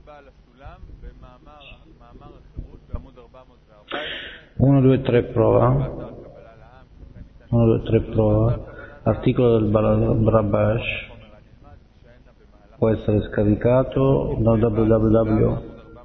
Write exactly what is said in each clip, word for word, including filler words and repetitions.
uno, due, tre, prova. uno, due, tre, prova. Articolo del Rabash può essere scaricato da www.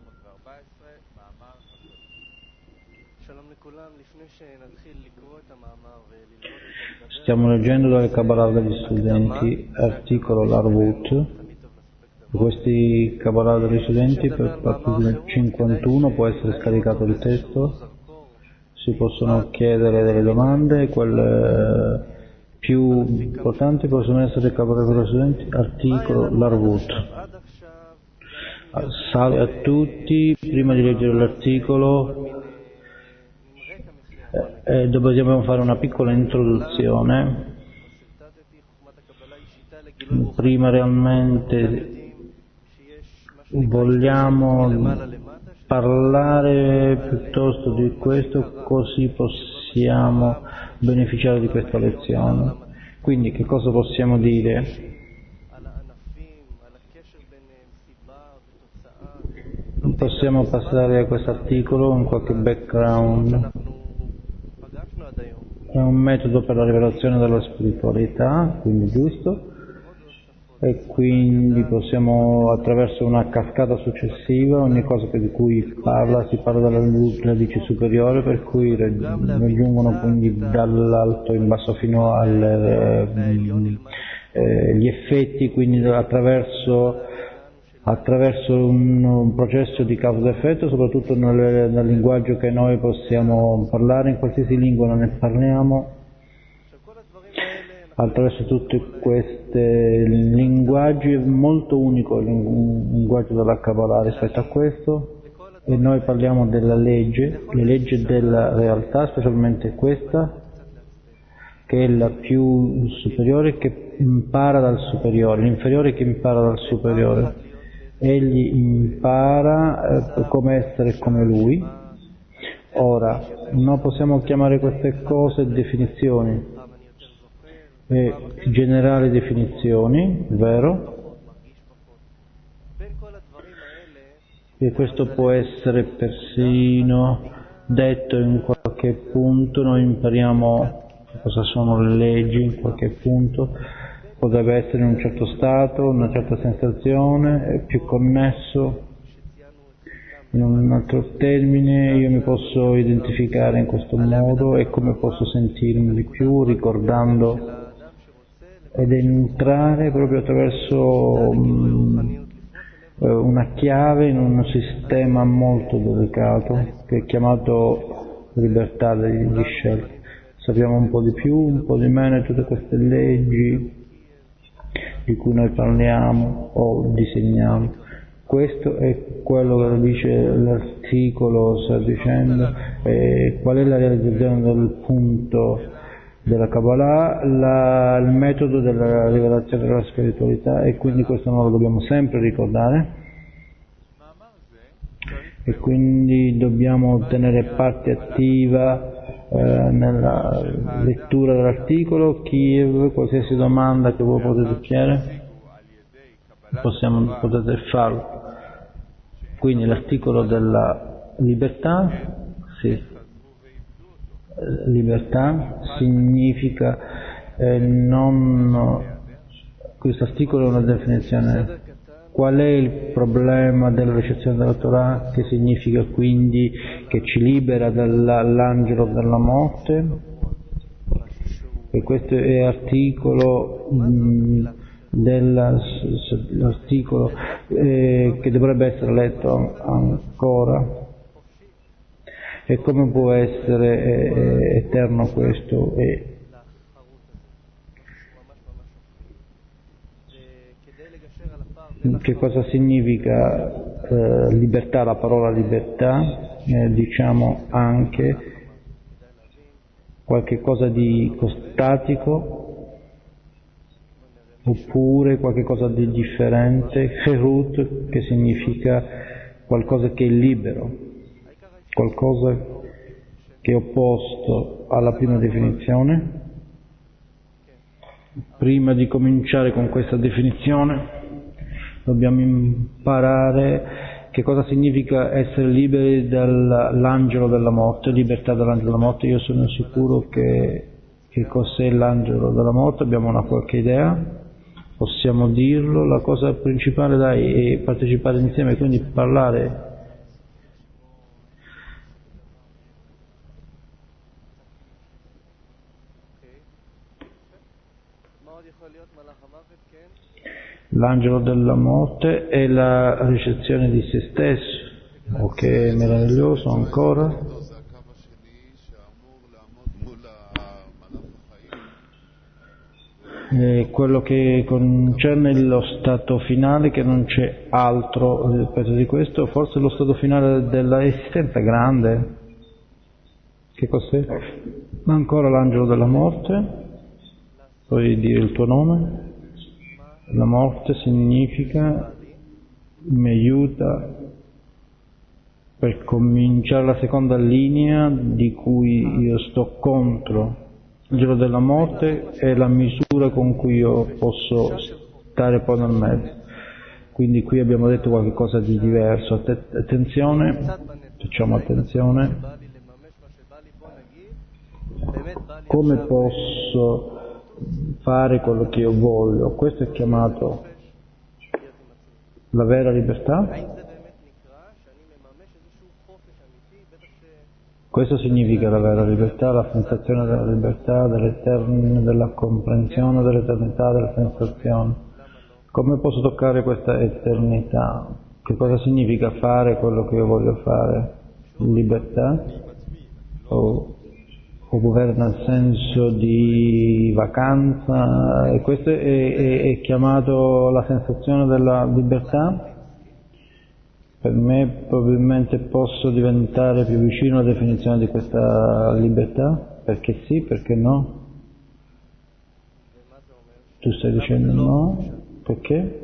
Stiamo leggendo dalle Kabbalah degli studenti, articolo Larvut. Questi Kabbalah degli studenti, per pagina cinquantuno, può essere scaricato il testo, si possono chiedere delle domande, quelle più importanti possono essere Kabbalah degli studenti, articolo Larvut. Salve a tutti, prima di leggere l'articolo eh, dobbiamo fare una piccola introduzione. Prima realmente vogliamo parlare piuttosto di questo, così possiamo beneficiare di questa lezione. Quindi che cosa possiamo dire? Possiamo passare a questo articolo in qualche background. È un metodo per la rivelazione della spiritualità, quindi giusto, e quindi possiamo, attraverso una cascata successiva, ogni cosa di cui parla, si parla della radice superiore, per cui raggiungono quindi dall'alto in basso fino agli eh, effetti, quindi attraverso attraverso un, un processo di causa-effetto, soprattutto nel, nel linguaggio che noi possiamo parlare, in qualsiasi lingua non ne parliamo, attraverso tutti questi linguaggi. È molto unico il linguaggio della Kabbalah rispetto a questo, e noi parliamo della legge, le leggi della realtà, specialmente questa, che è la più superiore, che impara dal superiore, l'inferiore che impara dal superiore. Egli impara eh, come essere come lui. Ora, non possiamo chiamare queste cose definizioni, eh, generali definizioni, vero? E questo può essere persino detto in qualche punto, noi impariamo cosa sono le leggi in qualche punto. Potrebbe essere in un certo stato, una certa sensazione, è più connesso. In un altro termine, io mi posso identificare in questo modo e come posso sentirmi di più, ricordando ed entrare proprio attraverso um, una chiave in un sistema molto delicato che è chiamato libertà di scelta. Sappiamo un po' di più, un po' di meno, tutte queste leggi di cui noi parliamo o disegniamo. Questo è quello che dice l'articolo, sta dicendo, eh, qual è la realizzazione del punto della Kabbalah, la, il metodo della rivelazione della spiritualità, e quindi questo noi lo dobbiamo sempre ricordare, e quindi dobbiamo tenere parte attiva Eh, nella lettura dell'articolo. Kiev, qualsiasi domanda che voi potete chiedere, possiamo, potete farlo. Quindi l'articolo della libertà, sì, libertà significa eh, non, questo articolo è una definizione. Qual è il problema della ricezione della Torah, che significa quindi che ci libera dall'angelo della morte? E questo è articolo mh, dell'articolo eh, che dovrebbe essere letto ancora. E come può essere eh, eterno questo? E, che cosa significa eh, libertà? La parola libertà, eh, diciamo anche qualche cosa di statico, oppure qualche cosa di differente. Cherut, che significa qualcosa che è libero, qualcosa che è opposto alla prima definizione. Prima di cominciare con questa definizione dobbiamo imparare che cosa significa essere liberi dall'angelo della morte, libertà dall'angelo della morte. Io sono sicuro che, che cos'è l'angelo della morte, abbiamo una qualche idea, possiamo dirlo. La cosa principale, dai, è partecipare insieme, quindi parlare. L'angelo della morte è la ricezione di se stesso, ok, meraviglioso ancora. È quello che concerne lo stato finale, che non c'è altro rispetto di questo, forse lo stato finale dell'esistenza grande. Che cos'è? Ma ancora l'angelo della morte, puoi dire il tuo nome? La morte significa, mi aiuta per cominciare la seconda linea di cui io sto contro. Il giro della morte è la misura con cui io posso stare poi nel mezzo. Quindi qui abbiamo detto qualcosa di diverso. Attenzione, facciamo attenzione. Come posso fare quello che io voglio? Questo è chiamato la vera libertà. Questo significa la vera libertà, la sensazione della libertà, dell'eterno, della comprensione dell'eternità, della sensazione. Come posso toccare questa eternità? Che cosa significa fare quello che io voglio fare? Libertà? O oppure nel senso di vacanza, e questo è, è, è chiamato la sensazione della libertà. Per me probabilmente posso diventare più vicino alla definizione di questa libertà, perché sì, perché no? Tu stai dicendo no? Perché?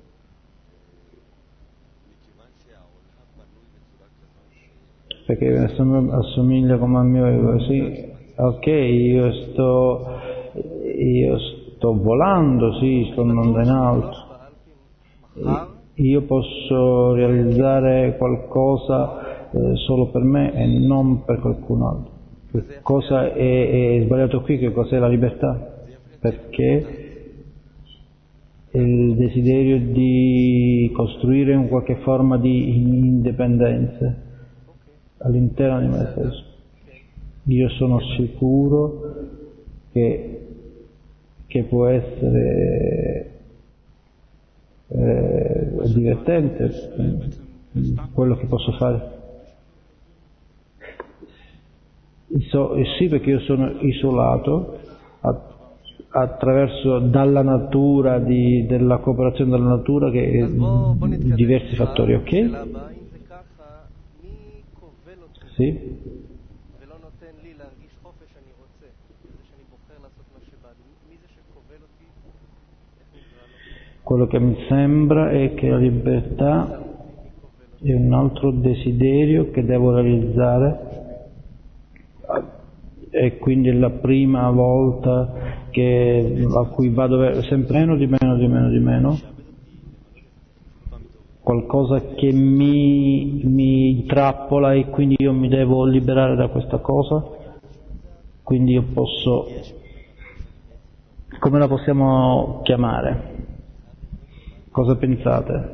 Perché assomiglia come al mio, sì, ok, io sto, io sto volando, sì, sto andando in alto, io posso realizzare qualcosa eh, solo per me e non per qualcun altro. Che cosa è, è sbagliato qui? Che cos'è la libertà? Perché il desiderio di costruire in qualche forma di indipendenza all'interno di me stesso. Io sono sicuro che, che può essere eh, divertente quello che posso fare. So, sì, perché io sono isolato attraverso dalla natura, di, della cooperazione della natura, che è diversi fattori, ok? Sì? Quello che mi sembra è che la libertà è un altro desiderio che devo realizzare, e quindi è la prima volta che, a cui vado sempre meno di meno di meno di meno, qualcosa che mi, mi trappola, e quindi io mi devo liberare da questa cosa. Quindi io posso, come la possiamo chiamare? Cosa pensate?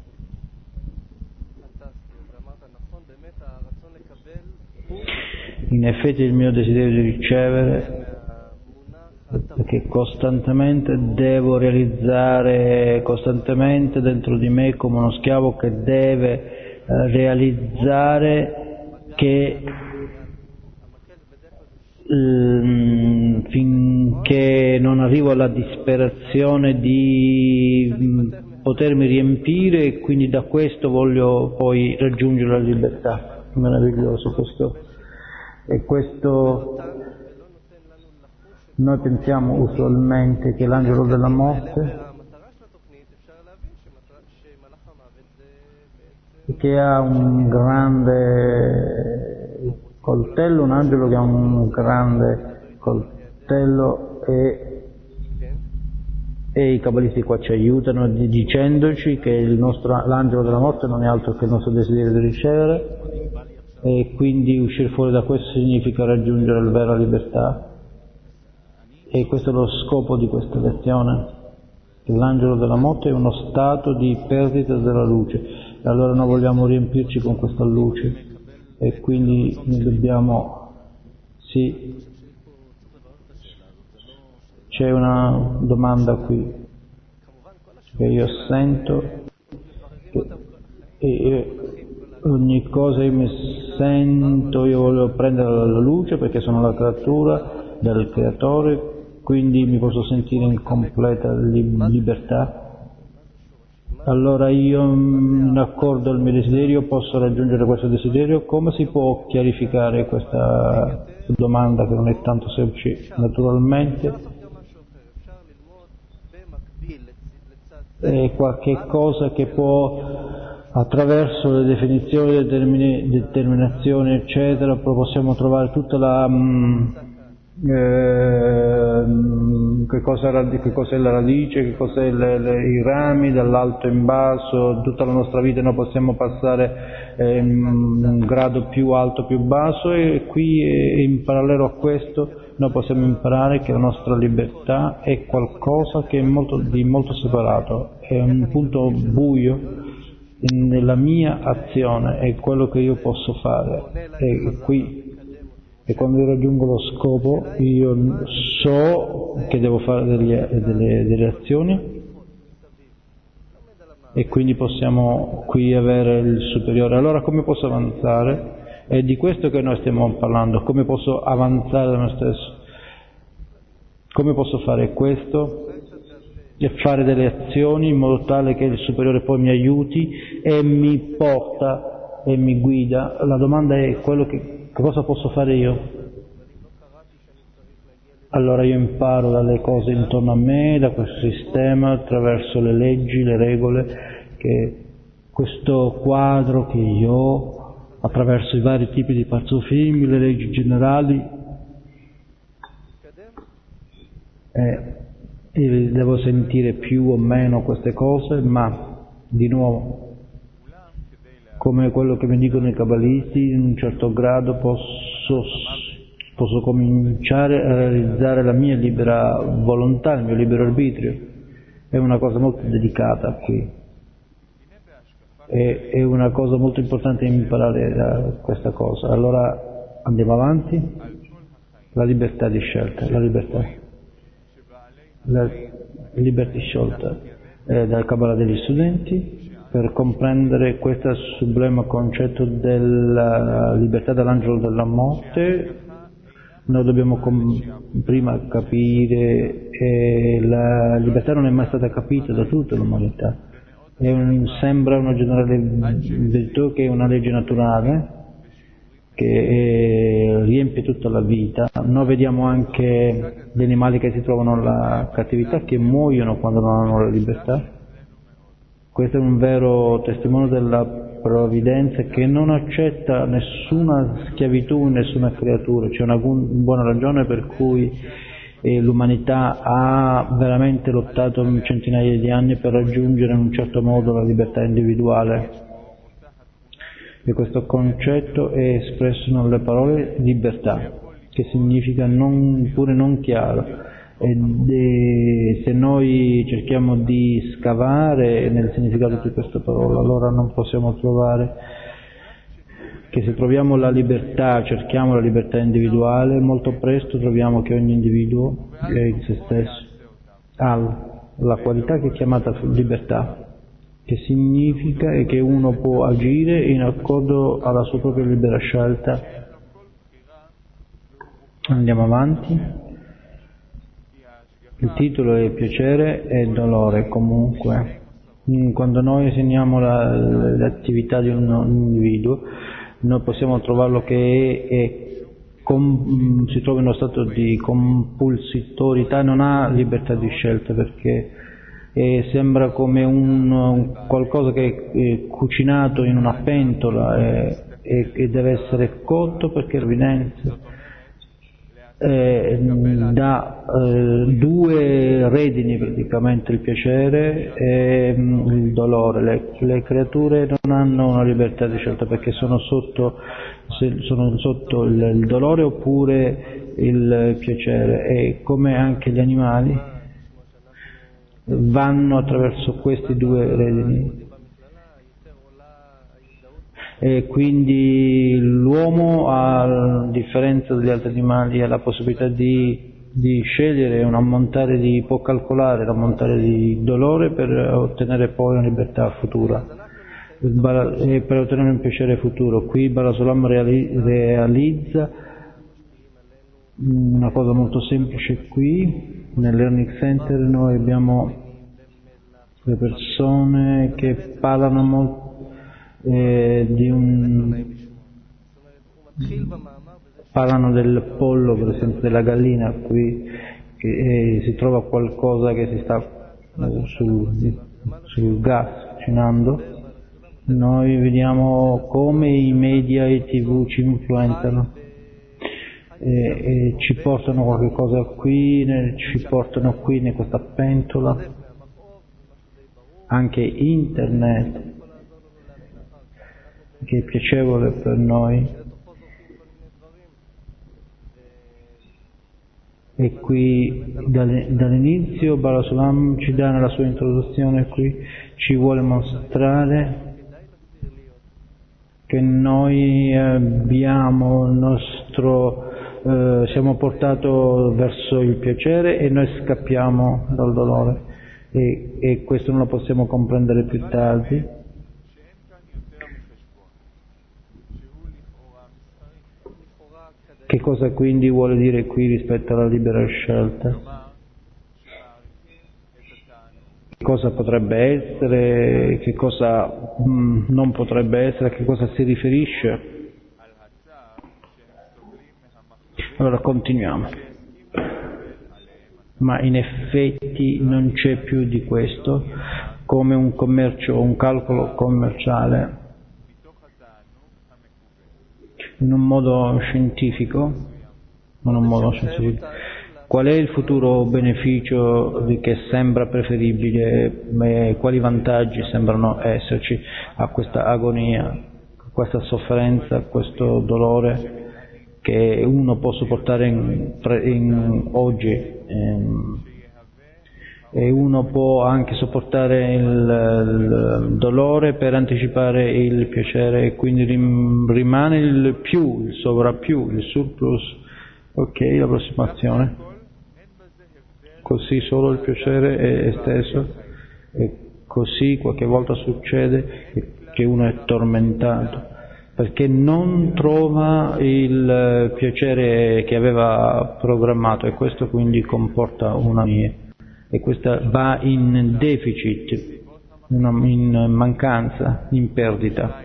In effetti il mio desiderio di ricevere, perché costantemente devo realizzare, costantemente dentro di me, come uno schiavo che deve eh, realizzare che mm, finché non arrivo alla disperazione di mm, potermi riempire, e quindi da questo voglio poi raggiungere la libertà. Meraviglioso questo. E questo noi pensiamo usualmente che l'angelo della morte, che ha un grande coltello, un angelo che ha un grande coltello, e E i cabalisti qua ci aiutano dicendoci che il nostro, l'angelo della morte non è altro che il nostro desiderio di ricevere, e quindi uscire fuori da questo significa raggiungere la vera libertà. E questo è lo scopo di questa lezione. L'angelo della morte è uno stato di perdita della luce, e allora noi vogliamo riempirci con questa luce, e quindi dobbiamo, sì, c'è una domanda qui che io sento, che, e ogni cosa io mi sento, io voglio prendere la luce perché sono la creatura del creatore, quindi mi posso sentire in completa libertà. Allora io, in accordo al mio desiderio, posso raggiungere questo desiderio. Come si può chiarificare questa domanda che non è tanto semplice? Naturalmente è qualche cosa che può, attraverso le definizioni, le determini, determinazioni eccetera, possiamo trovare tutta la mh, eh, che, cosa, che cos'è la radice, che cos'è le, le, i rami, dall'alto in basso. Tutta la nostra vita noi possiamo passare eh, un grado più alto, più basso, e qui eh, in parallelo a questo noi possiamo imparare che la nostra libertà è qualcosa che è molto, di molto separato, è un punto buio nella mia azione, è quello che io posso fare, e qui. E quando io raggiungo lo scopo, io so che devo fare delle, delle, delle azioni, e quindi possiamo qui avere il superiore. Allora come posso avanzare? È di questo che noi stiamo parlando, come posso avanzare da me stesso. Come posso fare questo? E fare delle azioni in modo tale che il superiore poi mi aiuti e mi porta e mi guida. La domanda è quello che Che cosa posso fare io? Allora io imparo dalle cose intorno a me, da questo sistema, attraverso le leggi, le regole, che questo quadro che io ho, attraverso i vari tipi di parzufimi, le leggi generali, eh, io devo sentire più o meno queste cose, ma di nuovo, come quello che mi dicono i cabalisti, in un certo grado posso, posso cominciare a realizzare la mia libera volontà, il mio libero arbitrio. È una cosa molto delicata qui, è, è una cosa molto importante imparare da questa cosa. Allora andiamo avanti. La libertà di scelta, la libertà, la libertà scelta eh, dal Kabbalah degli studenti. Per comprendere questo sublime concetto della libertà dall'angelo della morte, noi dobbiamo com- prima capire che la libertà non è mai stata capita da tutta l'umanità. È un, sembra una generale virtù che è una legge naturale che è, riempie tutta la vita. Noi vediamo anche gli animali che si trovano nella cattività, che muoiono quando non hanno la libertà. Questo è un vero testimone della provvidenza che non accetta nessuna schiavitù, nessuna creatura. C'è una buona ragione per cui eh, l'umanità ha veramente lottato centinaia di anni per raggiungere in un certo modo la libertà individuale. E questo concetto è espresso nelle parole libertà, che significa non, pure non chiaro. E se noi cerchiamo di scavare nel significato di questa parola, allora non possiamo trovare che se troviamo la libertà, cerchiamo la libertà individuale, molto presto troviamo che ogni individuo è in se stesso, ha la qualità che è chiamata libertà, che significa che uno può agire in accordo alla sua propria libera scelta. Andiamo avanti. Il titolo è piacere e dolore. Comunque, quando noi insegniamo la, l'attività di un individuo, noi possiamo trovarlo che è, è com, si trova in uno stato di compulsitorità, non ha libertà di scelta, perché è, sembra come un qualcosa che è cucinato in una pentola e, e, e deve essere cotto perché è evidente. eh, dà eh, due redini praticamente, il piacere e mh, il dolore. Le, le creature non hanno una libertà di scelta perché sono sotto, se, sono sotto il, il dolore oppure il piacere, e come anche gli animali vanno attraverso questi due redini. E quindi l'uomo, a differenza degli altri animali, ha la possibilità di, di scegliere un ammontare di, può calcolare l'ammontare di dolore per ottenere poi una libertà futura e per ottenere un piacere futuro. Qui Barasulam reali, realizza una cosa molto semplice. Qui nel Learning Center noi abbiamo le persone che parlano molto Eh, di un... parlano del pollo, per esempio della gallina, qui che eh, si trova qualcosa che si sta eh, sul, sul gas cucinando. Noi vediamo come i media e i tv ci influenzano e, e ci portano qualche cosa qui, ci portano qui in questa pentola, anche internet che è piacevole per noi, e qui dall'inizio Barasulam ci dà nella sua introduzione, qui ci vuole mostrare che noi abbiamo il nostro, eh, siamo portati verso il piacere e noi scappiamo dal dolore, e, e questo non lo possiamo comprendere più tardi. Che cosa quindi vuole dire qui rispetto alla libera scelta? Che cosa potrebbe essere, che cosa mh, non potrebbe essere, a che cosa si riferisce? Allora continuiamo. Ma in effetti non c'è più di questo, come un commercio, un calcolo commerciale in un modo scientifico, in un modo scientifico. Qual è il futuro beneficio che sembra preferibile, e quali vantaggi sembrano esserci a questa agonia, a questa sofferenza, a questo dolore che uno può sopportare in, in, oggi, ehm, e uno può anche sopportare il, il dolore per anticipare il piacere, e quindi rim, rimane il più, il sovrappiù, il surplus. Ok, l'approssimazione. Così solo il piacere è esteso, e così qualche volta succede che uno è tormentato perché non trova il piacere che aveva programmato, e questo quindi comporta una mia. E questa va in deficit, in mancanza, in perdita.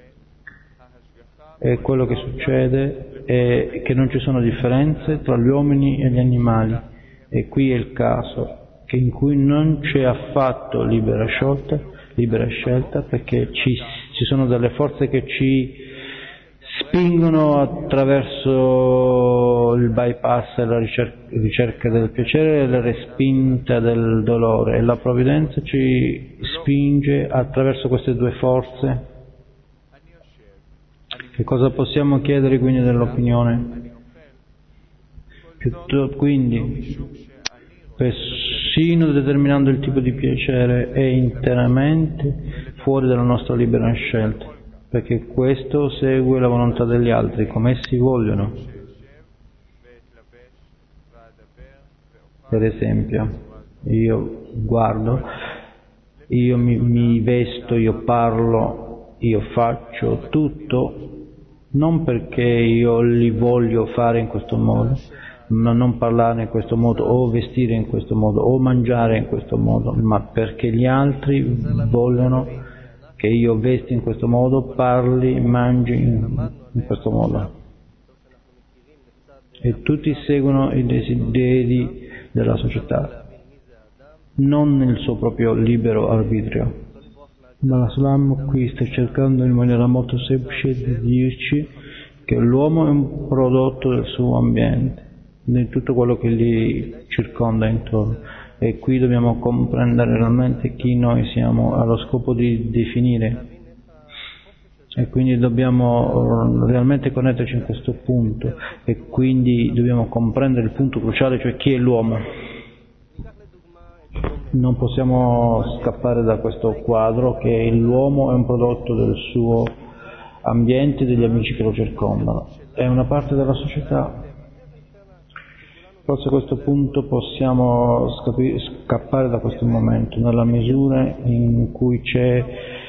E quello che succede è che non ci sono differenze tra gli uomini e gli animali, e qui è il caso che in cui non c'è affatto libera scelta, libera scelta perché ci, ci sono delle forze che ci spingono attraverso il bypass e la ricerca, ricerca del piacere e la respinta del dolore, e la provvidenza ci spinge attraverso queste due forze. Che cosa possiamo chiedere quindi dell'opinione? Piuttosto, quindi, persino determinando il tipo di piacere è interamente fuori dalla nostra libera scelta, perché questo segue la volontà degli altri, come essi vogliono. Per esempio, io guardo, io mi, mi vesto, io parlo, io faccio tutto, non perché io li voglio fare in questo modo, ma non parlare in questo modo, o vestire in questo modo, o mangiare in questo modo, ma perché gli altri vogliono che io vesti in questo modo, parli, mangi in, in questo modo. E tutti seguono i desideri della società, non il suo proprio libero arbitrio. Barasulam qui sta cercando in maniera molto semplice di dirci che l'uomo è un prodotto del suo ambiente, di tutto quello che li circonda intorno. E qui dobbiamo comprendere realmente chi noi siamo allo scopo di definire, e quindi dobbiamo realmente connetterci in questo punto, e quindi dobbiamo comprendere il punto cruciale, cioè chi è l'uomo. Non possiamo scappare da questo quadro che l'uomo è un prodotto del suo ambiente e degli amici che lo circondano, è una parte della società. Forse a questo punto possiamo scappare da questo momento, nella misura in cui c'è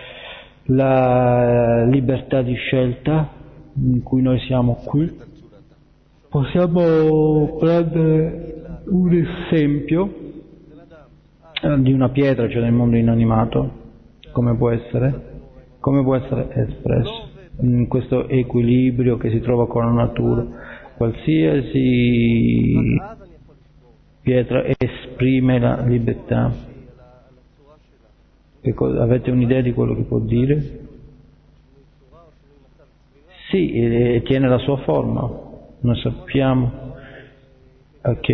la libertà di scelta, in cui noi siamo qui. Possiamo prendere un esempio di una pietra, cioè nel mondo inanimato, come può essere, come può essere espresso in questo equilibrio che si trova con la natura. Qualsiasi pietra esprime la libertà. Che cosa, avete un'idea di quello che può dire? Sì, e tiene la sua forma, noi sappiamo. Ok.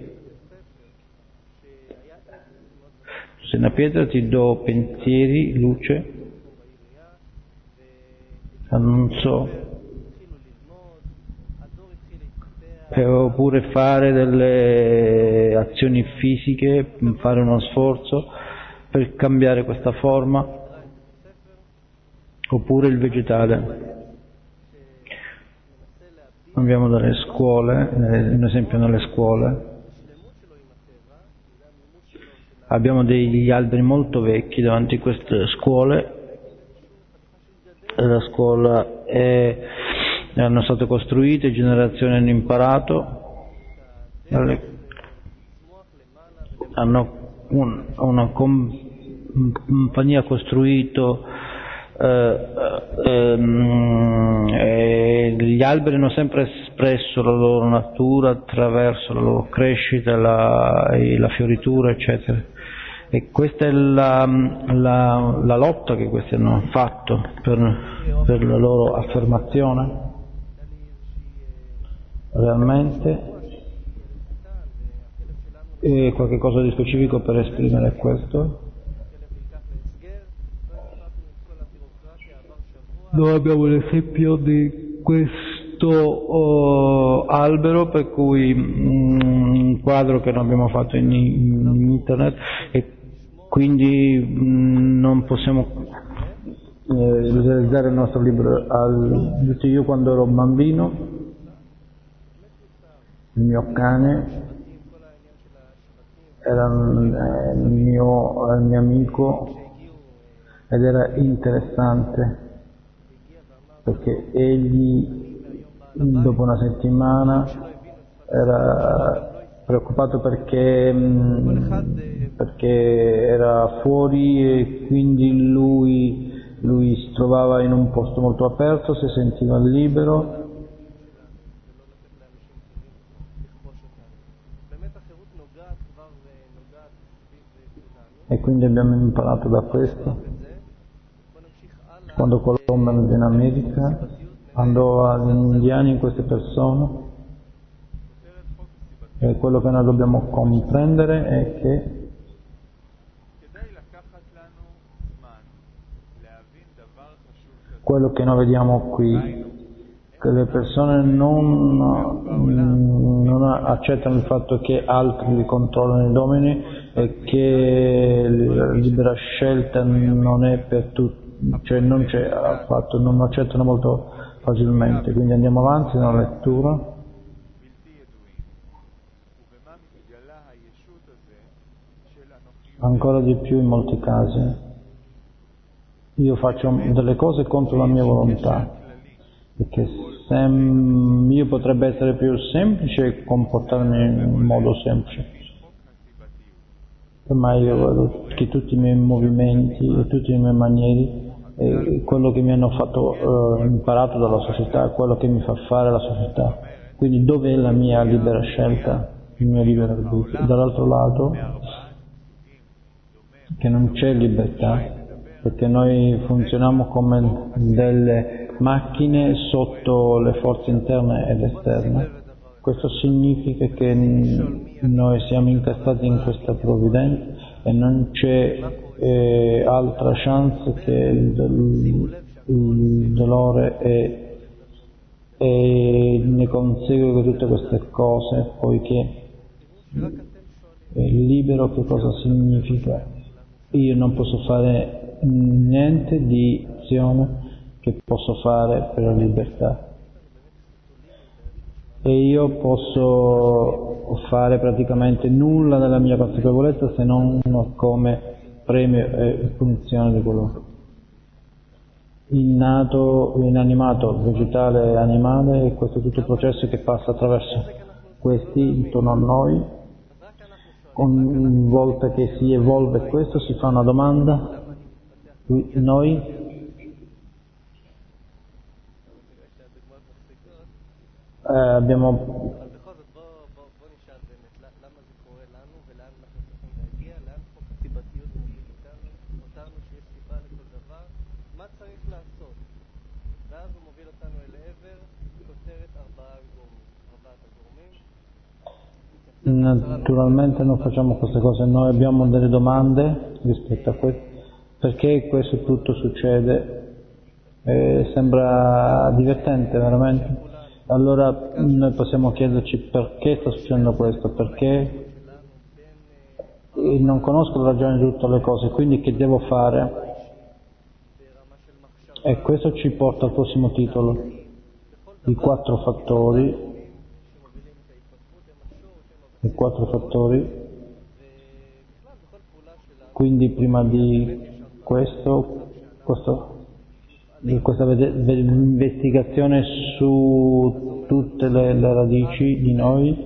Se una pietra ti do pensieri, luce, non so, oppure fare delle azioni fisiche, fare uno sforzo per cambiare questa forma, oppure il vegetale. Abbiamo delle scuole, un esempio nelle scuole, abbiamo degli alberi molto vecchi davanti a queste scuole, la scuola è hanno state costruite, generazioni hanno imparato, hanno un, una compagnia costruito, eh, eh, gli alberi hanno sempre espresso la loro natura attraverso la loro crescita, la, la fioritura, eccetera. E questa è la, la, la lotta che questi hanno fatto per, per la loro affermazione. Realmente e qualche cosa di specifico per esprimere questo. Noi abbiamo l'esempio di questo oh, albero, per cui mm, un quadro che non abbiamo fatto in, in internet, e quindi mm, non possiamo eh, realizzare il nostro libro. Al, io quando ero bambino, il mio cane era il mio, il mio amico, ed era interessante perché egli dopo una settimana era preoccupato perché, perché era fuori, e quindi lui, lui si trovava in un posto molto aperto, si sentiva libero. E quindi abbiamo imparato da questo. Quando Colombo andò in America, andò agli indiani, in queste persone, e quello che noi dobbiamo comprendere è che quello che noi vediamo qui, che le persone non, non accettano il fatto che altri li controllano, i domini, e che la libera scelta non è per tutti, cioè non c'è affatto, non lo accettano molto facilmente. Quindi andiamo avanti nella lettura. Ancora di più in molti casi io faccio delle cose contro la mia volontà, perché se io potrebbe essere più semplice e comportarmi in modo semplice, ma io vedo che tutti i miei movimenti e tutte le mie maniere, e quello che mi hanno fatto eh, imparato dalla società, quello che mi fa fare la società. Quindi dove è la mia libera scelta, il mio libero arbitrio? Dall'altro lato, che non c'è libertà, perché noi funzioniamo come delle macchine sotto le forze interne ed esterne, Questo significa che noi siamo incastrati in questa provvidenza e non c'è eh, altra chance che il, il, il dolore e, e ne consegue tutte queste cose, poiché è libero. Che cosa significa? Io non posso fare niente di azione che posso fare per la libertà. E io posso fare praticamente nulla nella mia consapevolezza se non come premio e punizione di quello innato, inanimato, vegetale e animale, e questo è tutto il processo che passa attraverso questi intorno a noi. Ogni volta che si evolve questo si fa una domanda, noi Eh, abbiamo naturalmente non facciamo queste cose, noi abbiamo delle domande rispetto a questo, perché questo tutto succede, eh, sembra divertente veramente. Allora noi possiamo chiederci perché sta succedendo questo, perché non conosco la ragione di tutte le cose, quindi che devo fare? E questo ci porta al prossimo titolo, i quattro fattori, i quattro fattori. Quindi prima di questo, questo di questa investigazione su tutte le, le radici di noi,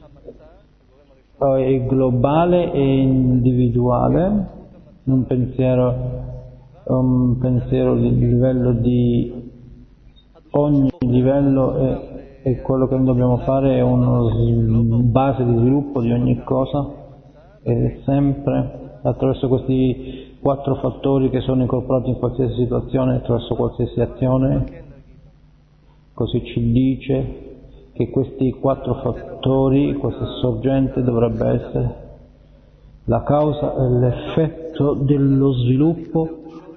è globale e individuale, un pensiero, un pensiero di livello di ogni livello è, è quello che noi dobbiamo fare, è una base di sviluppo di ogni cosa, e sempre attraverso questi quattro fattori che sono incorporati in qualsiasi situazione, attraverso qualsiasi azione. Così ci dice che questi quattro fattori, questa sorgente dovrebbe essere la causa e l'effetto dello sviluppo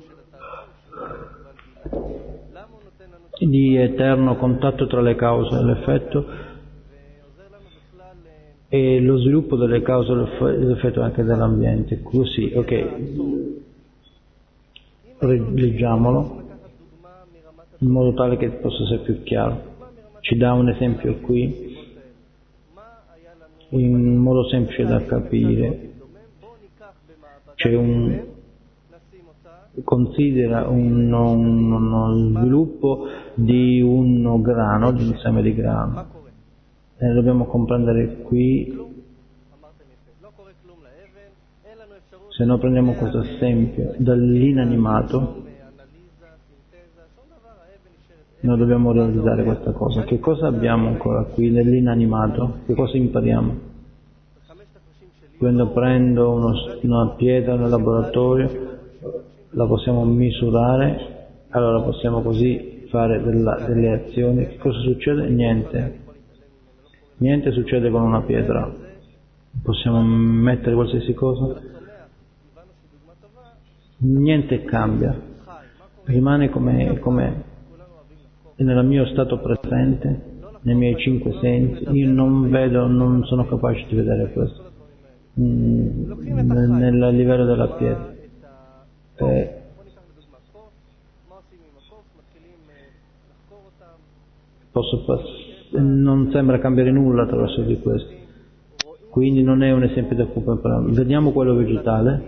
di eterno contatto tra le cause e l'effetto, e lo sviluppo delle cause e l'effetto anche dell'ambiente. Così, ok, leggiamolo in modo tale che possa essere più chiaro. Ci dà un esempio qui in modo semplice da capire. C'è un considera un, un, uno sviluppo di un grano, di un seme di grano. E dobbiamo comprendere qui, se noi prendiamo questo esempio dall'inanimato, noi dobbiamo realizzare questa cosa. Che cosa abbiamo ancora qui nell'inanimato? Che cosa impariamo? Quando prendo uno, una pietra nel laboratorio, la possiamo misurare, allora possiamo così fare della, delle azioni. Che cosa succede? Niente. Niente succede con una pietra. Possiamo mettere qualsiasi cosa, niente cambia, rimane come com'è. E nel mio stato presente, nei miei cinque sensi, io non vedo, non sono capace di vedere questo mm, nel livello della pietra. Eh, posso passare. Non sembra cambiare nulla attraverso di questo, quindi non è un esempio da cui parlare. Vediamo quello vegetale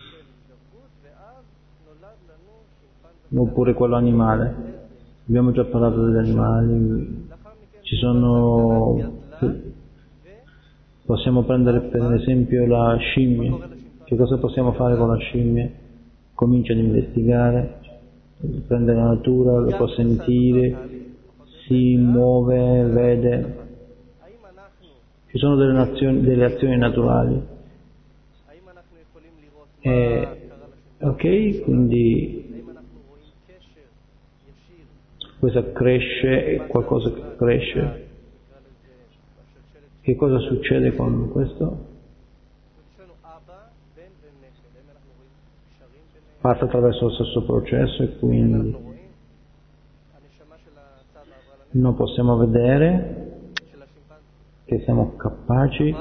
oppure quello animale. Abbiamo già parlato degli animali, ci sono, possiamo prendere per esempio la scimmia. Che cosa possiamo fare con la scimmia? Comincia ad investigare, prende la natura, lo può sentire, si muove, vede. Ci sono delle, nazioni, delle azioni naturali. E, ok, quindi questo cresce, è qualcosa che cresce. Che cosa succede con questo? Passa attraverso lo stesso processo e quindi non possiamo vedere che siamo capaci.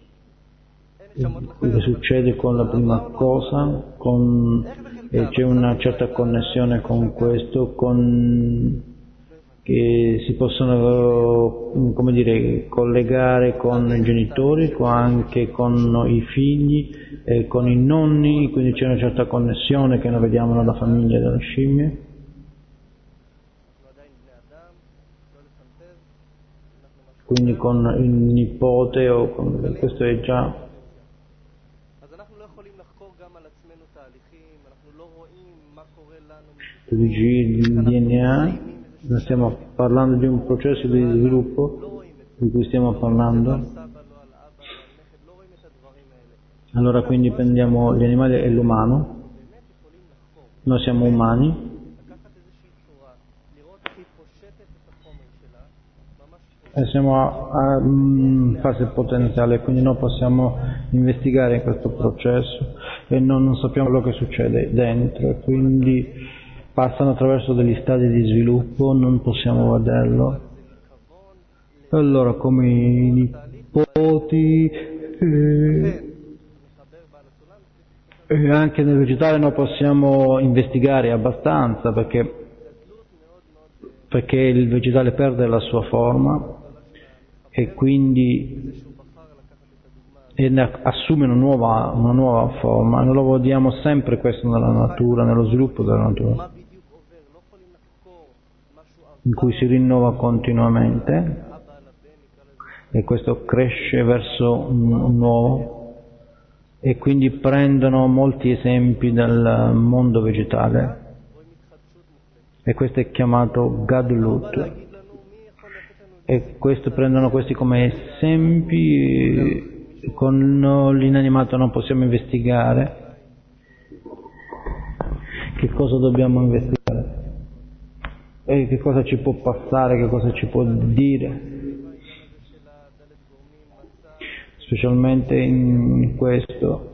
Cosa succede con la prima cosa? Con, e c'è una certa connessione con questo, con, che si possono, come dire, collegare con i genitori, con, anche con i figli, e con i nonni, quindi c'è una certa connessione che noi vediamo nella famiglia delle scimmie. Quindi con il nipote, o con, questo è già. Tu dici il D N A, noi stiamo parlando di un processo di sviluppo di cui stiamo parlando. Allora quindi prendiamo gli animali e l'umano, noi siamo umani, e siamo a, a um, fase potenziale, quindi noi possiamo investigare questo processo e non, non sappiamo quello che succede dentro, e quindi passano attraverso degli stadi di sviluppo, non possiamo vederlo. E allora come i nipoti eh, e anche nel vegetale noi possiamo investigare abbastanza, perché perché il vegetale perde la sua forma e quindi e assume una nuova, una nuova forma. Noi lo vediamo sempre questo nella natura, nello sviluppo della natura, in cui si rinnova continuamente e questo cresce verso un nuovo, e quindi prendono molti esempi dal mondo vegetale, e questo è chiamato Gadlut, e questo prendono questi come esempi. Con l'inanimato non possiamo investigare. Che cosa dobbiamo investigare? E che cosa ci può passare, che cosa ci può dire? Specialmente in questo,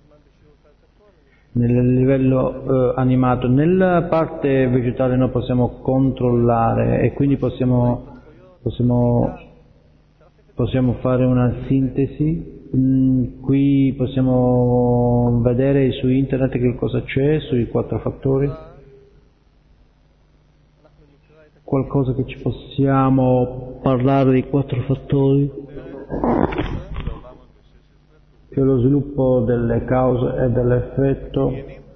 nel livello eh, animato. Nella parte vegetale noi possiamo controllare e quindi possiamo, possiamo, possiamo fare una sintesi. Mm, qui possiamo vedere su internet che cosa c'è sui quattro fattori, qualcosa che ci possiamo parlare dei quattro fattori, che è lo sviluppo delle cause e dell'effetto,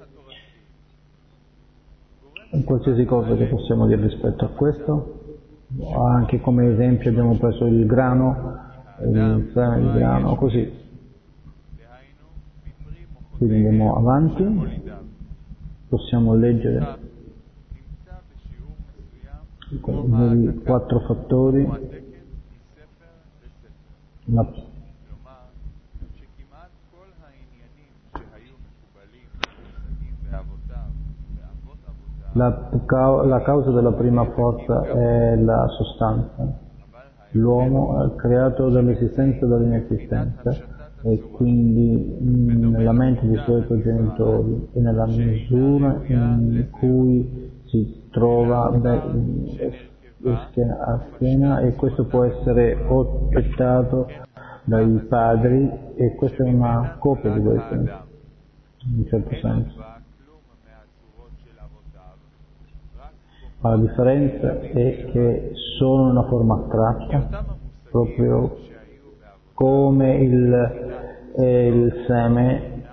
qualsiasi cosa che possiamo dire rispetto a questo. Anche come esempio abbiamo preso il grano, il seme di grano, così. Quindi andiamo avanti, possiamo leggere i quattro fattori, la, la, la causa della prima forza è la sostanza. L'uomo è creato dall'esistenza e dall'inesistenza, e quindi nella mente dei suoi progenitori e nella misura in cui si trova beh, schiena a schiena, e questo può essere accettato dai padri, e questa è una copia di questo in un certo senso. Ma la differenza è che sono una forma astratta, proprio come il, eh, il seme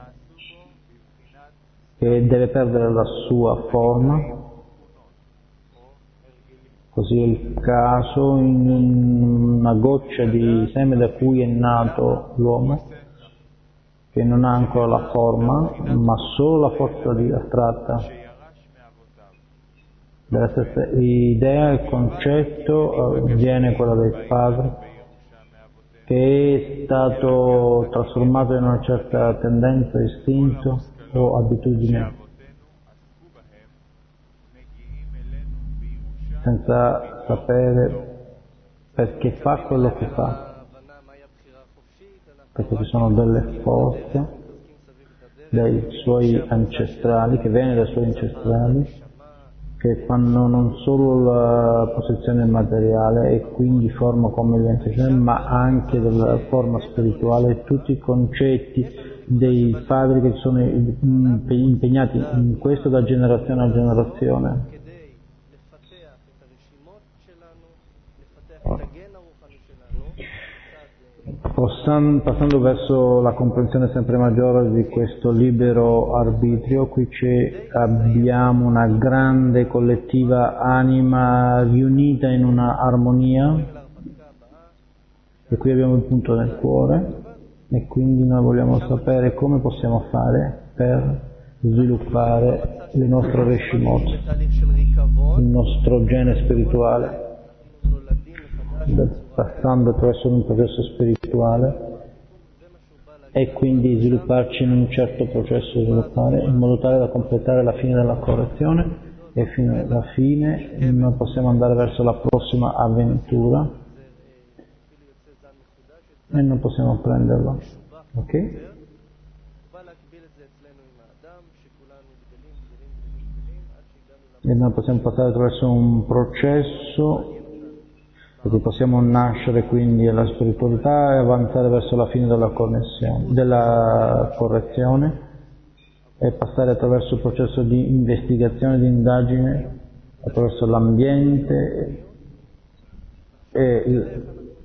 che deve perdere la sua forma. Così è il caso in una goccia di seme da cui è nato l'uomo, che non ha ancora la forma, ma solo la forza di astratta. Della stessa idea e concetto viene quella del padre, che è stato trasformato in una certa tendenza, istinto o abitudine, senza sapere perché fa quello che fa. perché ci sono delle forze dei suoi ancestrali, che viene dai suoi ancestrali, che fanno non solo la posizione materiale e quindi forma come gli ancestrali, ma anche della forma spirituale, tutti i concetti dei padri che sono impegnati in questo da generazione a generazione. Passando verso la comprensione sempre maggiore di questo libero arbitrio, qui abbiamo una grande collettiva anima riunita in una armonia, e qui abbiamo il punto del cuore, e quindi noi vogliamo sapere come possiamo fare per sviluppare il nostro Reshimot, il nostro gene spirituale, passando attraverso un processo spirituale e quindi svilupparci in un certo processo di sviluppare in modo tale da completare la fine della correzione, e fino alla fine noi possiamo andare verso la prossima avventura e non possiamo prenderlo, ok? E noi possiamo passare attraverso un processo perché possiamo nascere quindi alla spiritualità e avanzare verso la fine della connessione, della correzione, e passare attraverso il processo di investigazione, di indagine, attraverso l'ambiente e, il,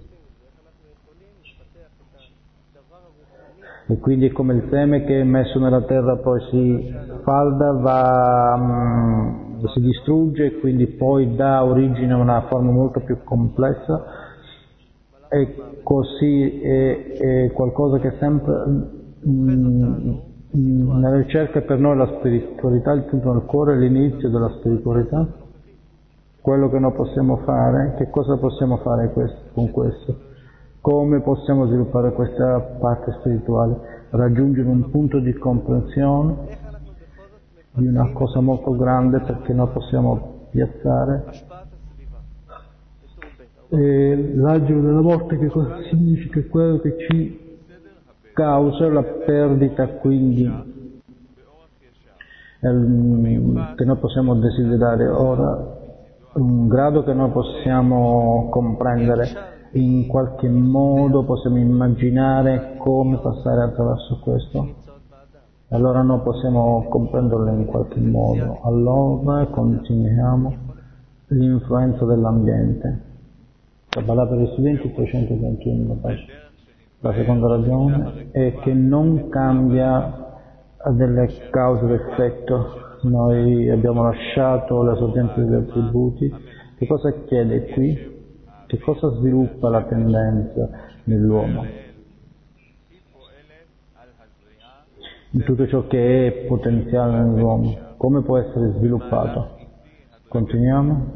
e quindi è come il seme che è messo nella terra, poi si falda, va... Um, si distrugge e quindi poi dà origine a una forma molto più complessa, e così è, è qualcosa che sempre mh, nella ricerca per noi la spiritualità, il punto del cuore, l'inizio della spiritualità, quello che noi possiamo fare, che cosa possiamo fare questo, con questo, come possiamo sviluppare questa parte spirituale, raggiungere un punto di comprensione di una cosa molto grande, perché noi possiamo piazzare e l'angelo della morte. Che cosa significa? Quello che ci causa la perdita, quindi che noi possiamo desiderare ora, un grado che noi possiamo comprendere, in qualche modo possiamo immaginare come passare attraverso questo. Allora noi possiamo comprenderlo in qualche modo. Allora continuiamo l'influenza dell'ambiente. Kabbalah per gli studenti trecentoventuno. La seconda ragione è che non cambia delle cause d'effetto. Noi abbiamo lasciato le sorgenti degli attributi. Che cosa chiede qui? Che cosa sviluppa la tendenza nell'uomo? In tutto ciò che è potenziale nell'uomo, come può essere sviluppato? Continuiamo?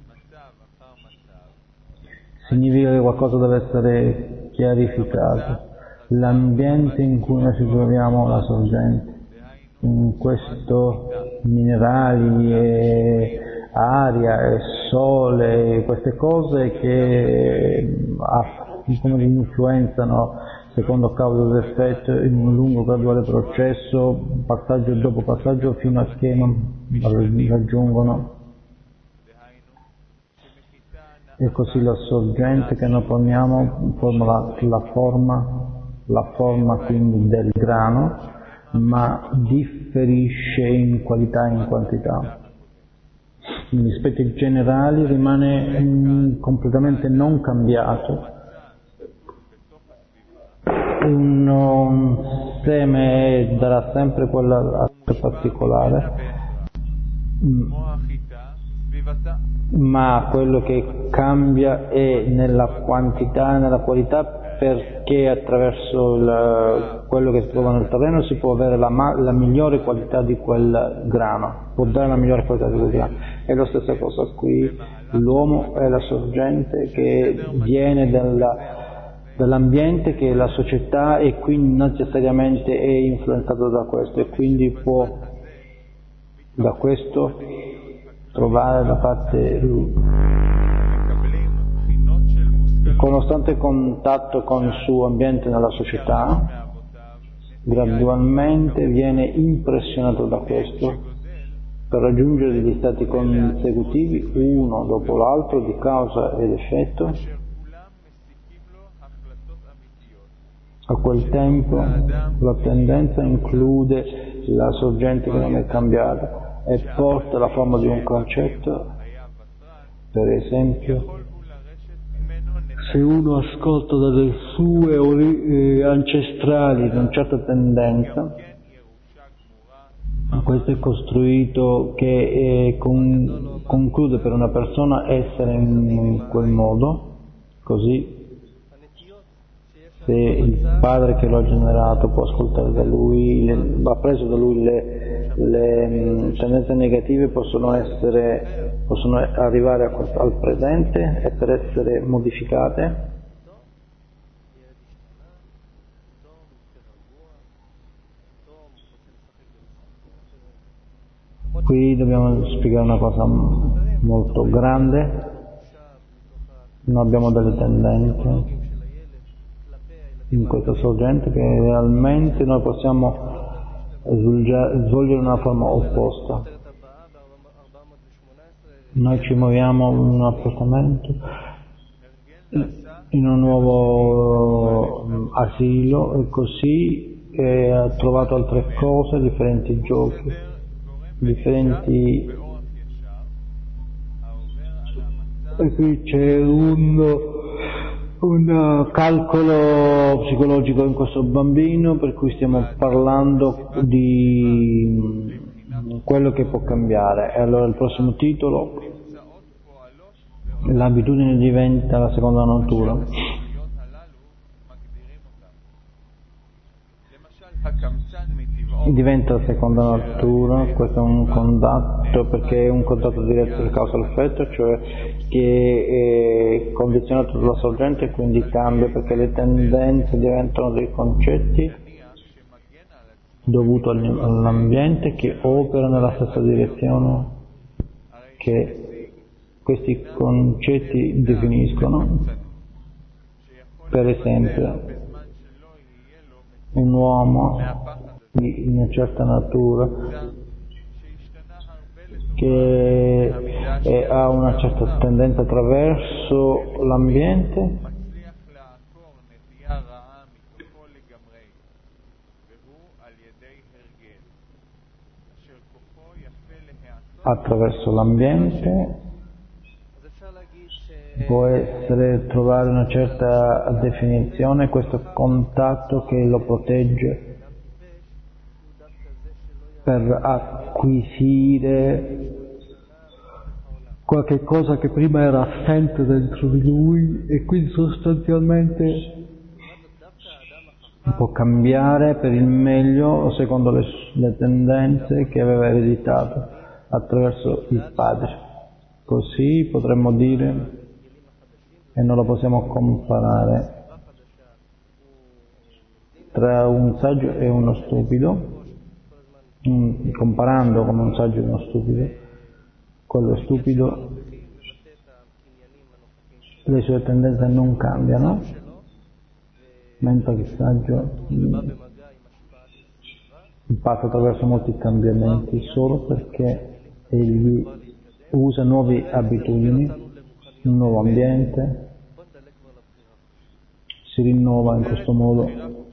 Significa che qualcosa deve essere chiarificato. L'ambiente in cui noi ci troviamo, la sorgente, in questo minerali e aria e sole, queste cose che come influenzano secondo causa ed effetto in un lungo graduale processo, passaggio dopo passaggio, fino a che non raggiungono. E così la sorgente che noi poniamo forma la, la forma, la forma quindi del grano, ma differisce in qualità e in quantità. Gli aspetti generali rimane mh, completamente non cambiato. Un, un seme darà sempre quella particolare, ma quello che cambia è nella quantità e nella qualità, perché attraverso il, quello che si trova nel terreno si può avere la, la migliore qualità di quel grano, può dare la migliore qualità di quel grano. È la stessa cosa qui, l'uomo è la sorgente che viene dalla dall'ambiente, che è la società, e quindi necessariamente è influenzato da questo, e quindi può da questo trovare la parte con costante contatto con il suo ambiente nella società, gradualmente viene impressionato da questo per raggiungere degli stati consecutivi uno dopo l'altro di causa ed effetto. A quel tempo la tendenza include la sorgente che non è cambiata e porta la forma di un concetto. Per esempio, se uno ascolta dalle sue ori- eh, ancestrali una certa tendenza, questo è costruito che eh, con, conclude per una persona essere in, in quel modo, così se il padre che lo ha generato può ascoltare da lui, le, va preso da lui le, le mh, tendenze negative possono essere, possono arrivare a questo, al presente e per essere modificate. Qui dobbiamo spiegare una cosa molto grande, non abbiamo delle tendenze in questa sorgente che realmente noi possiamo svolgere una forma opposta. Noi ci muoviamo in un appartamento, in un nuovo asilo e così e ha trovato altre cose, differenti giochi, differenti, e qui c'è un, un calcolo psicologico in questo bambino per cui stiamo parlando di quello che può cambiare. E allora il prossimo titolo, l'abitudine diventa la seconda natura. Diventa la seconda natura, questo è un contatto, perché è un contatto diretto di causa-effetto, cioè che è condizionato dalla sorgente e quindi cambia, perché le tendenze diventano dei concetti dovuti all'ambiente che opera nella stessa direzione che questi concetti definiscono. Per esempio, un uomo di una certa natura che è, ha una certa tendenza attraverso l'ambiente attraverso l'ambiente può essere trovare una certa definizione, questo contatto che lo protegge per acquisire qualche cosa che prima era assente dentro di lui e quindi sostanzialmente può cambiare per il meglio secondo le, le tendenze che aveva ereditato attraverso il padre. Così potremmo dire, e non lo possiamo comparare, tra un saggio e uno stupido, comparando come un saggio e uno stupido. Quello stupido, le sue tendenze non cambiano, mentre il saggio passa attraverso molti cambiamenti solo perché egli usa nuove abitudini, un nuovo ambiente, si rinnova in questo modo,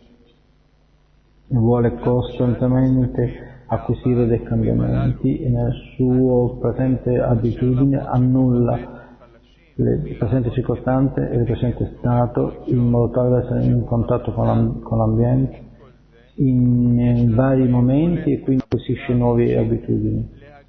vuole costantemente acquisire dei cambiamenti e nel suo presente abitudine annulla le presenti circostanze e il presente stato in modo tale da essere in contatto con, l'am- con l'ambiente in, in vari momenti e quindi acquisisce nuove abitudini.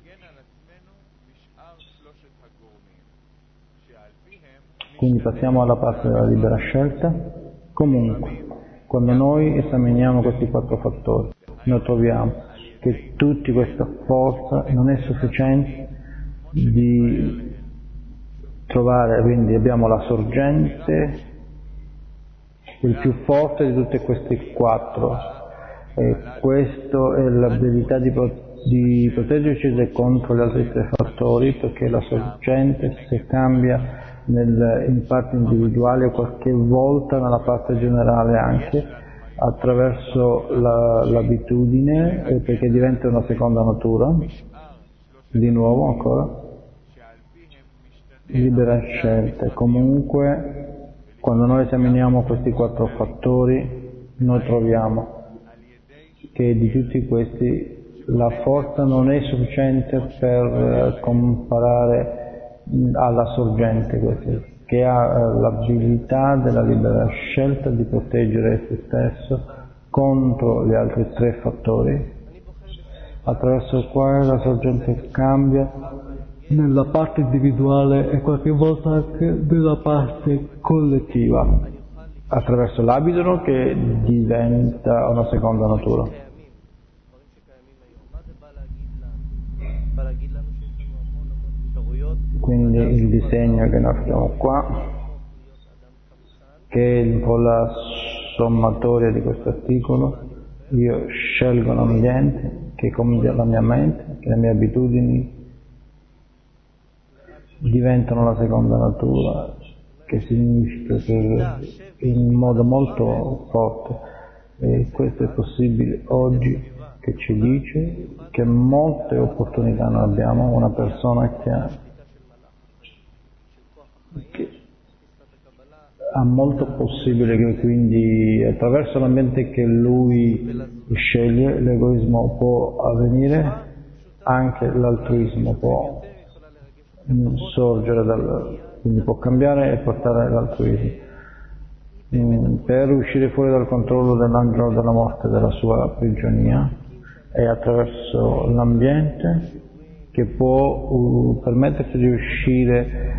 Quindi passiamo alla parte della libera scelta. Comunque, quando noi esaminiamo questi quattro fattori, noi troviamo che tutta questa forza non è sufficiente di trovare, quindi abbiamo la sorgente, il più forte di tutte queste quattro, e questo è l'abilità di, di proteggerci contro gli altri tre fattori, perché la sorgente se cambia nel, in parte individuale o qualche volta nella parte generale anche, attraverso la, l'abitudine, eh, perché diventa una seconda natura, di nuovo ancora, libera scelta. Comunque, quando noi esaminiamo questi quattro fattori, noi troviamo che di tutti questi la forza non è sufficiente per comparare alla sorgente, questi, che ha l'abilità della libera scelta di proteggere se stesso contro gli altri tre fattori, attraverso il quale la sorgente cambia nella parte individuale e qualche volta anche nella parte collettiva, attraverso l'abito che diventa una seconda natura. Quindi il disegno che noi abbiamo qua, che è un po' la sommatoria di questo articolo, io scelgo l'ambiente che cambia la mia mente, che le mie abitudini diventano la seconda natura, che significa che in modo molto forte, e questo è possibile oggi, che ci dice che molte opportunità noi abbiamo, una persona che ha, che ha molto possibile che quindi attraverso l'ambiente che lui sceglie l'egoismo può avvenire, anche l'altruismo può sorgere, dal, quindi può cambiare e portare l'altruismo. Per uscire fuori dal controllo dell'angelo della morte, della sua prigionia, è attraverso l'ambiente che può uh, permettersi di uscire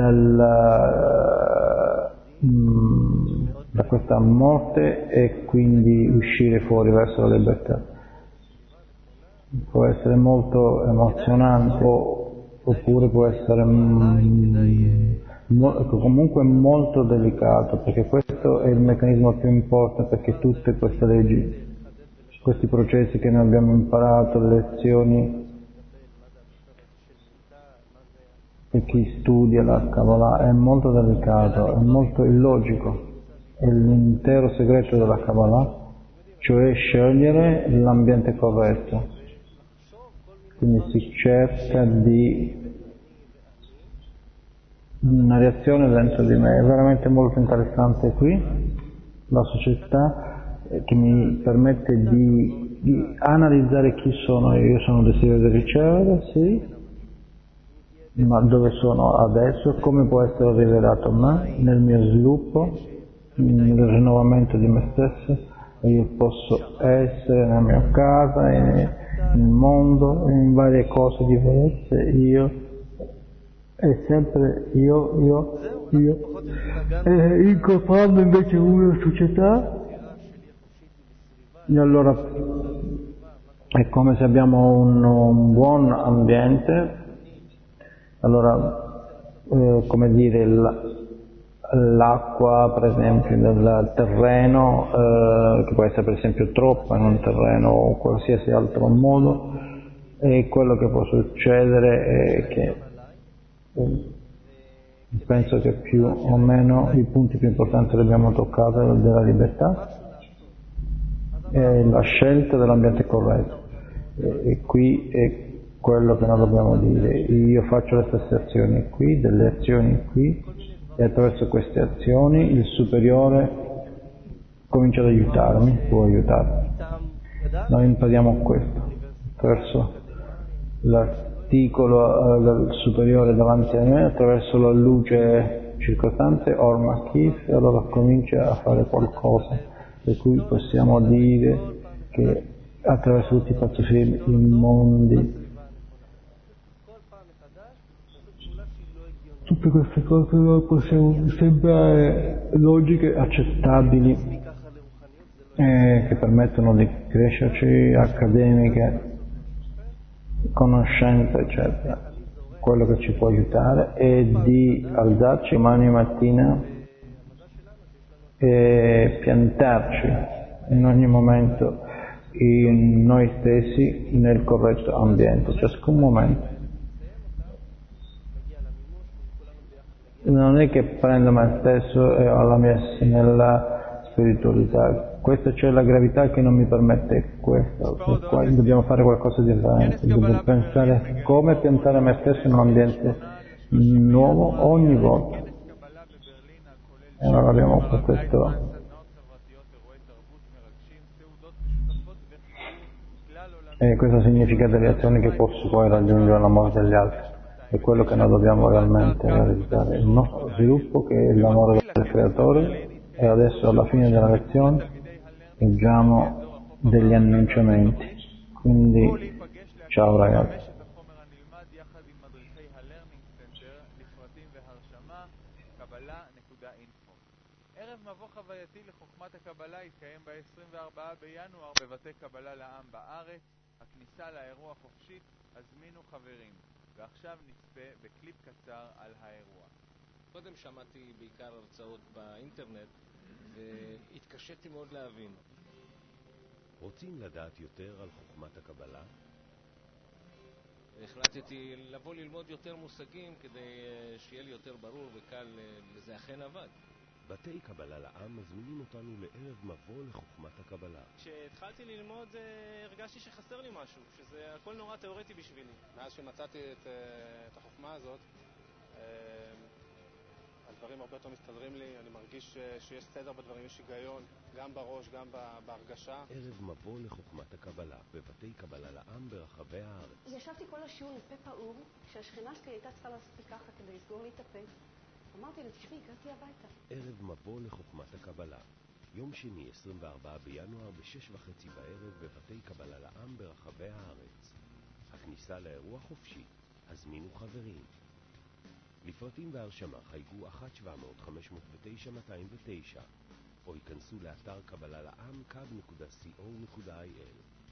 dalla, mm, da questa morte e quindi uscire fuori verso la libertà. Può essere molto emozionante oppure può essere mm, mo, comunque molto delicato, perché questo è il meccanismo più importante, perché tutte queste leggi, questi processi che noi abbiamo imparato, le lezioni, per chi studia la Kabbalah, è molto delicato, è molto illogico, è l'intero segreto della Kabbalah, cioè scegliere l'ambiente corretto. Quindi si cerca di una reazione dentro di me, è veramente molto interessante qui, la società, che mi permette di, di analizzare chi sono io. Io sono un desiderio di ricevere, sì, ma dove sono adesso, come può essere rivelato a me, nel mio sviluppo, nel rinnovamento di me stesso. Io posso essere nella mia casa, nel mondo, in varie cose diverse, io, è sempre io, io, io, e incontrando invece una società, e allora è come se abbiamo un, un buon ambiente, allora eh, come dire la, l'acqua per esempio nel terreno, eh, che può essere per esempio troppa in un terreno o qualsiasi altro modo, e quello che può succedere è che eh, penso che più o meno i punti più importanti li abbiamo toccato, della libertà e la scelta dell'ambiente corretto, e, e qui è quello che noi dobbiamo dire: io faccio le stesse azioni qui, delle azioni qui, e attraverso queste azioni il superiore comincia ad aiutarmi, può aiutarmi. Noi impariamo questo attraverso l'articolo eh, superiore davanti a me, attraverso la luce circostante, Orma Kif, e allora comincia a fare qualcosa, per cui possiamo dire che attraverso tutti i pacifici immondi, tutte queste cose noi possiamo sembrare logiche, accettabili, eh, che permettono di crescerci, accademiche, conoscenza, eccetera. Quello che ci può aiutare è di alzarci domani mattina e piantarci in ogni momento in noi stessi nel corretto ambiente, ciascun momento. non è che prendo me stesso e ho la mia nella spiritualità, questa c'è la gravità che non mi permette questo, qua dobbiamo fare qualcosa di differente, dobbiamo pensare come piantare me stesso in un ambiente nuovo ogni volta. E allora abbiamo questo. E questo significa delle azioni che posso poi raggiungere l'amore degli altri. È quello che noi dobbiamo realmente realizzare, il nostro sviluppo che è l'amore del creatore. E adesso alla fine della lezione leggiamo degli annunciamenti, quindi ciao ragazzi. ערב מבוא חווייתי לחוכמת הקבלה יתקיים ב-עשרים וארבעה בינואר בבתי קבלה לעם בארץ. הכניסה לאירוע חופשית, הזמינו חברים. ועכשיו נצפה בקליפ קצר על האירוע. קודם שמעתי בעיקר הרצאות באינטרנט והתקשיתי מאוד להבין. רוצים לדעת יותר על חוכמת הקבלה? החלטתי לבוא ללמוד יותר מושגים כדי שיהיה לי יותר ברור וקל, וזה אכן עבד. בתי קבלה לעם מזמינים אותנו לערב מבוא לחוכמת הקבלה. כשהתחלתי ללמוד הרגשתי שחסר לי משהו, שזה הכל נורא תיאורטי בשבילי. מאז שמצאתי את, את החוכמה הזאת, הדברים הרבה יותר מסתדרים לי, אני מרגיש שיש סדר בדברים, יש היגיון, גם בראש, גם בהרגשה. ערב מבוא לחוכמת הקבלה, בבתי קבלה לעם ברחבי הארץ. ישבתי כל השיעור לפה פעור, כשהשכנה שלי הייתה צריכה לעשות לי ככה כדי לסגור לי את הפה. אמרתי לה, תשמעי, הגעתי הביתה. ערב מבוא לחוכמת הקבלה, יום שני עשרים וארבעה בינואר בשש וחצי בערב בבתי קבלה לעם ברחבי הארץ. הכניסה לאירוע חופשי, הזמינו חברים. לפרטים והרשמה חייגו אחת שבע מאות חמש מאות ותשע מאתיים ותשע או ייכנסו לאתר קבלה לעם קו נקודה סי או נקודה איי אל.